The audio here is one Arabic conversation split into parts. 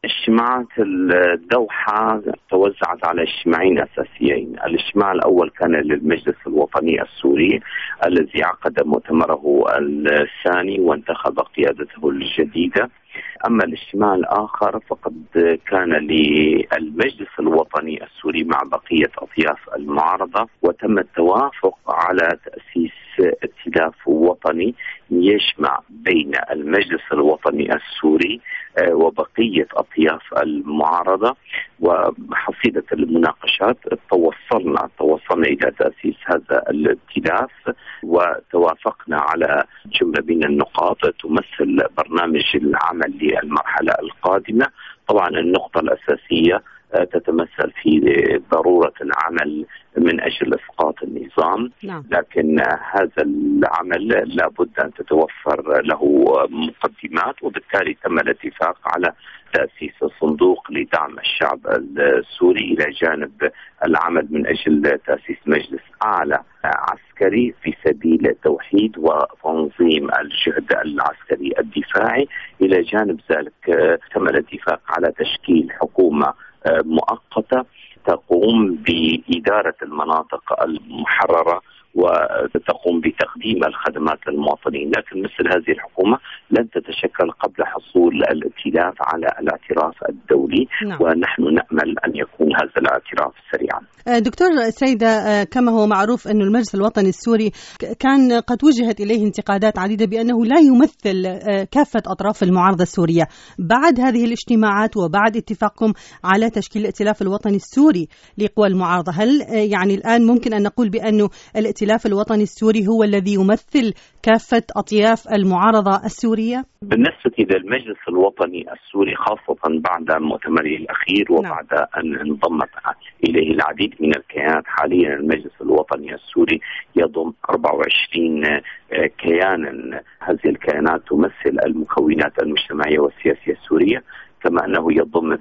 اجتماعات الدوحة توزعت على اجتماعين أساسيين. الاجتماع الأول كان للمجلس الوطني السوري الذي عقد مؤتمره الثاني وانتخب قيادته الجديدة. أما الاجتماع الآخر فقد كان للمجلس الوطني السوري مع بقية أطياف المعارضة، وتم التوافق على تأسيس ائتلاف وطني يجمع بين المجلس الوطني السوري وبقية أطياف المعارضة. وحصيلة المناقشات توصلنا إلى تأسيس هذا الائتلاف، وتوافقنا على جملة من النقاط تمثل برنامج العمل للمرحلة القادمة. طبعا النقطة الأساسية تتمثل في ضرورة العمل من أجل إسقاط النظام. لكن هذا العمل لابد أن تتوفر له مقدمات، وبالتالي تم الاتفاق على تأسيس صندوق لدعم الشعب السوري إلى جانب العمل من أجل تأسيس مجلس أعلى عسكري في سبيل توحيد وتنظيم الجهد العسكري الدفاعي. إلى جانب ذلك تم الاتفاق على تشكيل حكومة مؤقتة تقوم بإدارة المناطق المحررة وتقوم بتقديم الخدمات للمواطنين. لكن مثل هذه الحكومة لن تتشكل قبل حصول الائتلاف على الاعتراف الدولي. ونحن نأمل أن يكون هذا الاعتراف سريعا. دكتور سيدة، كما هو معروف أن المجلس الوطني السوري كان قد وجهت إليه انتقادات عديدة بأنه لا يمثل كافة أطراف المعارضة السورية. بعد هذه الاجتماعات وبعد اتفاقكم على تشكيل الائتلاف الوطني السوري لقوى المعارضة، هل يعني الآن ممكن أن نقول بأنه الائتلاف الوطني السوري هو الذي يمثل كافة أطياف المعارضة السورية؟ بالنسبة للمجلس الوطني السوري خاصة بعد مؤتمره الأخير وبعد أن انضمت إليه العديد من الكيانات، حاليا المجلس الوطني السوري يضم 24 كيانا. هذه الكيانات تمثل المكونات المجتمعية والسياسية السورية، كما أنه يضم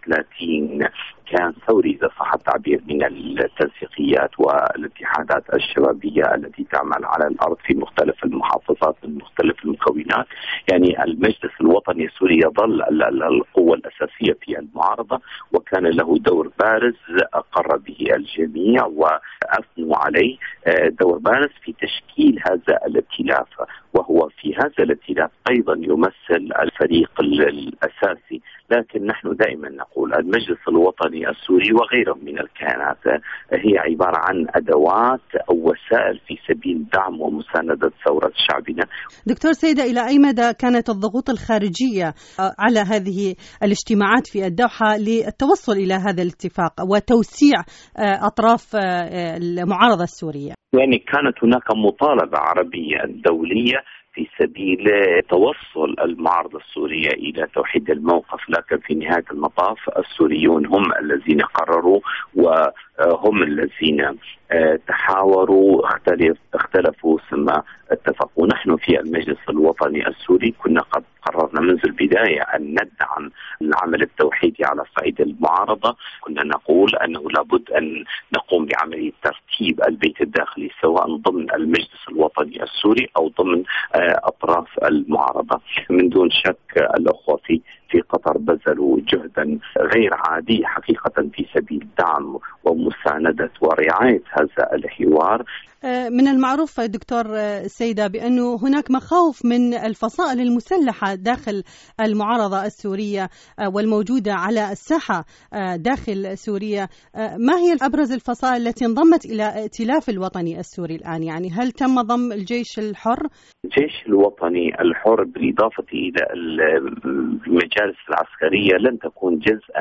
32 كيان ثوري إذا صح التعبير من التنسيقيات والاتحادات الشبابية التي تعمل على الأرض في مختلف المحافظات من مختلف المكونات. يعني المجلس الوطني السوري يظل القوة الأساسية في المعارضة، وكان له دور بارز أقر به الجميع وأثنوا عليه، دور بارز في تشكيل هذا الائتلاف. وهو في هذا الائتلاف أيضا يمثل الفريق الأساسي. لكن نحن دائما نقول المجلس الوطني السوري وغيره من الكيانات هي عبارة عن أدوات أو وسائل في سبيل دعم ومساندة ثورة شعبنا. دكتور سيدة، إلى أي مدى كانت الضغوط الخارجية على هذه الاجتماعات في الدوحة للتوصل إلى هذا الاتفاق وتوسيع أطراف المعارضة السورية؟ يعني كانت هناك مطالبة عربية دولية في سبيل توصل المعارضة السورية إلى توحيد الموقف، لكن في نهاية المطاف السوريون هم الذين قرروا وهم الذين تحاوروا، اختلفوا ثم اتفقوا. نحن في المجلس الوطني السوري كنا قد قررنا منذ البداية أن ندعم العمل التوحيدي على صعيد المعارضة. كنا نقول أنه لابد أن نقوم بعملية ترتيب البيت الداخلي سواء ضمن المجلس الوطني السوري أو ضمن أطراف المعارضة. من دون شك الأخوة في قطر بذلوا جهدا غير عادي حقيقة في سبيل دعم ومساندة ورعاية هذا الحوار. من المعروف دكتور سيدة بأنه هناك مخاوف من الفصائل المسلحة داخل المعارضة السورية والموجودة على الساحة داخل سوريا. ما هي أبرز الفصائل التي انضمت إلى ائتلاف الوطني السوري الآن؟ يعني هل تم ضم الجيش الحر؟ الجيش الوطني الحر بالإضافة إلى المجالس العسكرية لن تكون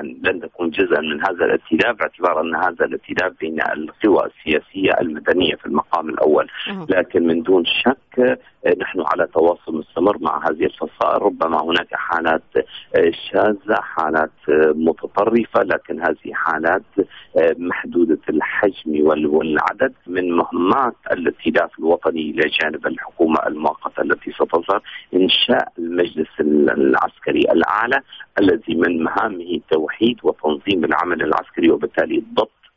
جزءا من هذا الائتلاف، باعتبار أن هذا الائتلاف بين القوى السياسية المدنية في المقام الأول. لكن من دون شك نحن على تواصل مستمر مع هذه الفصائل. ربما هناك حالات شاذة، حالات متطرفة، لكن هذه حالات محدودة الحجم والعدد. من مهمات الائتلاف الوطني إلى جانب الحكومة المؤقتة التي ستظهر إنشاء المجلس العسكري الأعلى الذي من مهامه توحيد وتنظيم العمل العسكري وبالتالي ضبط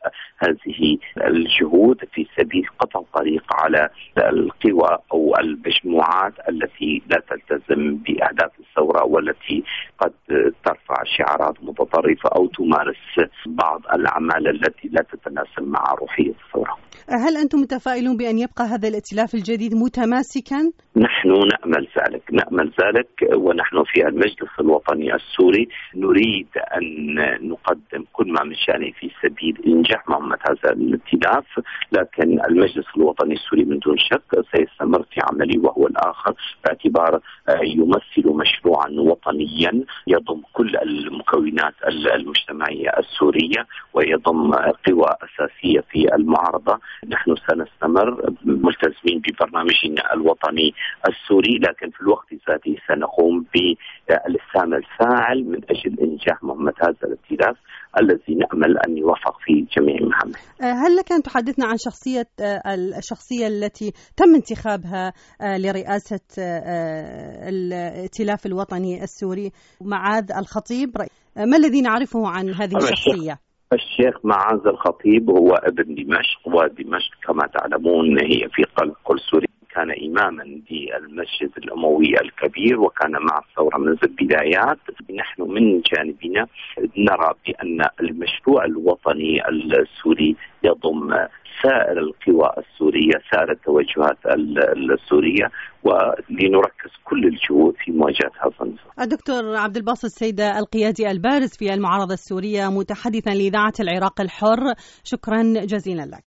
هذه الجهود في سبيل قطع الطريق على القوى أو المجموعات التي لا تلتزم بأهداف الثورة والتي قد ترفع شعارات متطرفة أو تمارس بعض الأعمال التي لا تتناسب مع روحية الثورة. هل أنتم متفائلون بأن يبقى هذا الائتلاف الجديد متماسكا؟ نحن نأمل ذلك ونحن في المجلس الوطني السوري نريد أن نقدم كل ما من شأنه في سبيل إنجاح مهمة هذا الائتلاف، لكن المجلس الوطني السوري من دون شك سيستمر في عمله وهو الآخر، باعتبار يمثل مشروعا وطنيا يضم كل المكونات المجتمعية السورية ويضم قوى أساسية في المعارضة. نحن سنستمر ملتزمين ببرنامجنا الوطني السوري، لكن في الوقت ذاته سنقوم بالإسهام الفاعل من أجل إنجاح مهمة هذا الائتلاف الذي نأمل أن يوفق فيه جميع المهام. هل لك أن تحدثنا عن الشخصية التي تم انتخابها لرئاسة الائتلاف الوطني السوري، معاذ الخطيب؟ ما الذي نعرفه عن هذه الشخصية؟ الشيخ معاذ الخطيب هو ابن دمشق، ودمشق كما تعلمون هي في قلب كل سوريا. كان إماما للمسجد الأموي الكبير وكان مع الثورة منذ البدايات. نحن من جانبنا نرى بأن المشروع الوطني السوري يضم سائر القوى السورية، سائر التوجهات السورية، ولنركز كل الجهود في مواجهة هذا النظام. الدكتور عبد الباسط السيدة، القيادي البارز في المعارضة السورية، متحدثا لإذاعة العراق الحر، شكرا جزيلا لك.